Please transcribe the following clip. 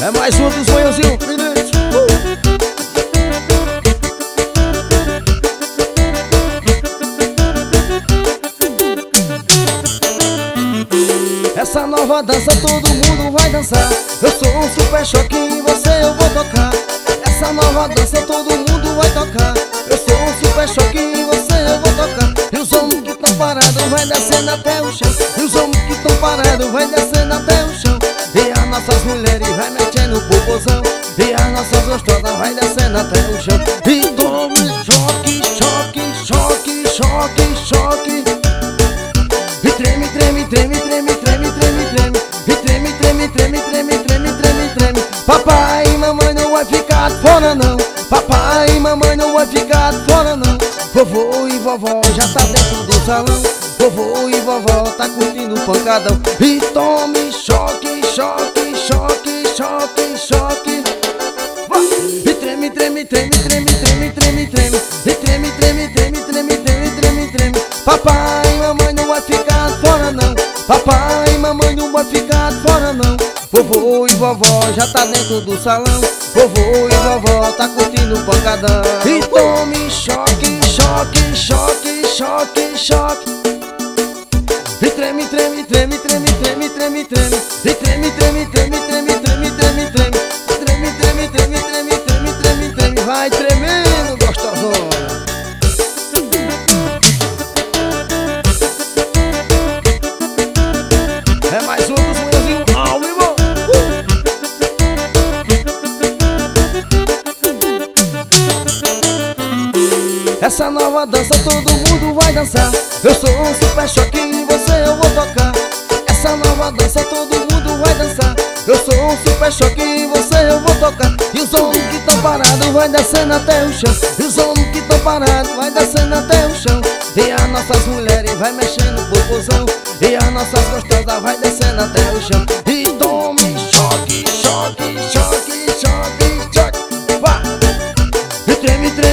É mais um dos sonhozinhos. Essa nova dança todo mundo vai dançar. Eu sou um super choque e você eu vou tocar. Essa nova dança todo mundo vai tocar. Eu sou um super choque e você eu vou tocar. E os homens que tão parados vai descendo até o chão. E os homens que tão parados vai descendo até o chão. E as nossas mulheres vai metendo o popozão. E as nossas gostosas vai descendo até o chão. E tome choque, choque, choque, choque, choque. E treme, treme, treme, treme, treme, treme, treme. E treme, treme, treme, treme, treme, treme, treme. Papai e mamãe não vai ficar de fora não. Papai e mamãe não vai ficar de fora não. Vovô e vovó já tá dentro do salão. Vovô e vovó tá curtindo o pancadão. E tome choque, choque, choque, choque, choque. E treme, treme, treme, treme, treme, treme, treme. E treme, treme, treme, treme, treme, treme, treme. Papai e mamãe não vai ficar de fora não. Papai e mamãe não vai ficar de fora não. Vovô e vovó já tá dentro do salão. Vovô e vovó tá curtindo o pancadão. E tome choque, choque, choque, choque, choque. E treme, treme, treme, treme, treme, treme, treme. E treme, treme, treme, treme, treme, treme, treme. Treme, treme, treme, treme, treme, treme, treme. Vai tremendo, gostosona. É mais um dos sonhozinhos ao vivo. Essa nova dança todo mundo vai dançar. Eu sou um super choque e você eu vou tocar. Essa nova dança todo mundo vai dançar. Eu sou um super choque e você eu vou tocar. E os homens que tão parados vai descendo até o chão. E os homens que tão parados vai descendo até o chão. E as nossas mulheres vai mexendo o popozão. E as nossas gostosas vai descendo até o chão. E tome choque, choque, choque, choque, choque. Vá! E treme, treme.